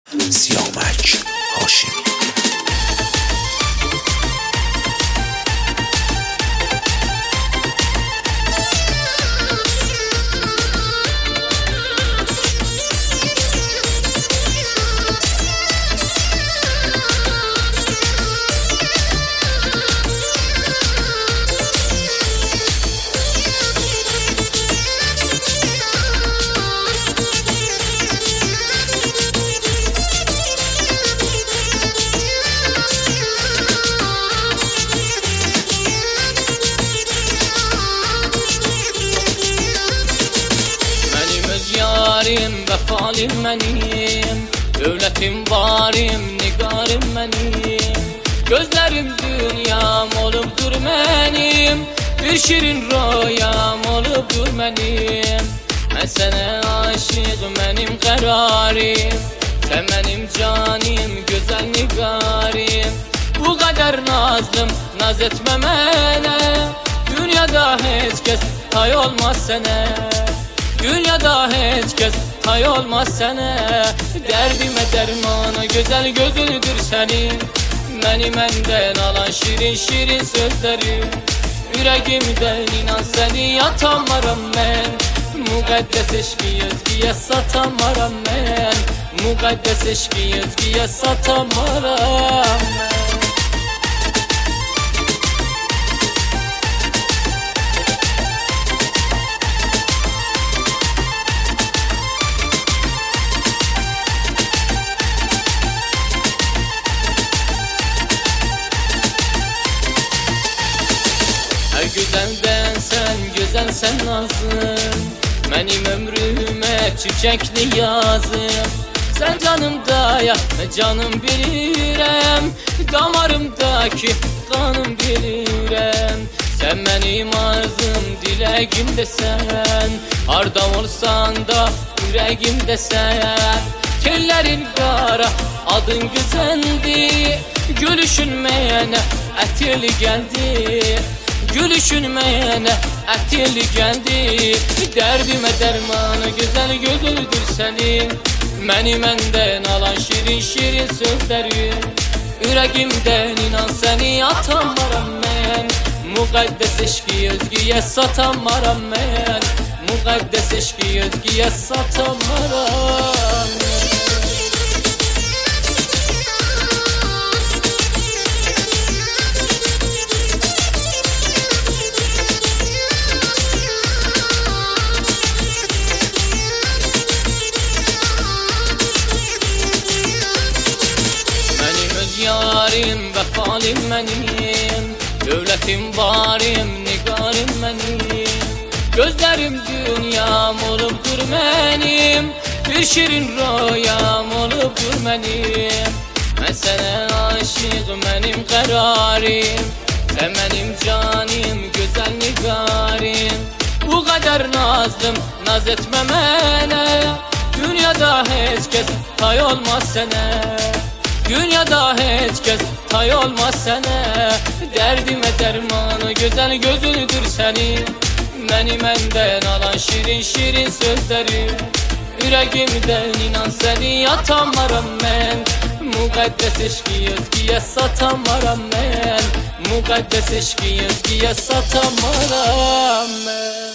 Siyamak Haşimi. Yarim, vefalim benim, dövlətim varim, nigarım benim. Gözlerim dünyam olubdur mənim, bir şirin rüyam olubdur mənim. Mən sənə aşık, mənim qərarim, sən mənim canim, gözəl nigarim. Bu qədər nazlım, naz etmə mənə, dünyada heç kəs tay olmaz sənə. Dünyada heç kəs tay olmaz sənə, dərdimə dərmanı gözəl gözüdür sənin. Məni məndən alan şirin şirin sözlərim, ürəyimdən inan səni atamaram mən. Müqəddəs eşqi özgüyə satamaram mən, müqəddəs eşqi özgüyə satamaram mən. Güzelden sen, güzel sen nazım, benim ömrüme çiçekli yazım. Sen canımda ya, canım bilirəm, damarımdaki kanım bilirəm. Sen benim arzum, diləgimdə sən, harda olsan da ürəyimdə sən. Tellerin qara, adın güzeldi, gülüşün mənə ətili gəldi. Gülüşün mənə ətili gəldi, dərdimə dərmanı gözəl gözüdür sənin. Məni məndən alan şirin şirin sözlərim, ürəyimdən inan səni atamaram mən. Müqəddəs eşqi özgüyə satamaram mən, müqəddəs eşqi özgüyə satamaram mən. Yarim, vefalim benim, dövlətim varim, nigarım benim. Gözlerim dünyam olubdur mənim, bir şirin rüyam olubdur mənim. Mən sənə aşık, mənim qərarim, sən mənim canim, gözəl nigarim. Bu qədər nazlım, naz etmə mənə, dünyada heç kəs tay olmaz sənə. Dünyada heç kəs tay olmaz sənə, dərdimə dərmanı gözəl gözüdür sənin. Məni məndən alan şirin şirin sözlərim, ürəyimdən inan səni atamaram mən. Müqəddəs eşqi özgüyə satamaram mən, müqəddəs eşqi özgüyə satamaram mən.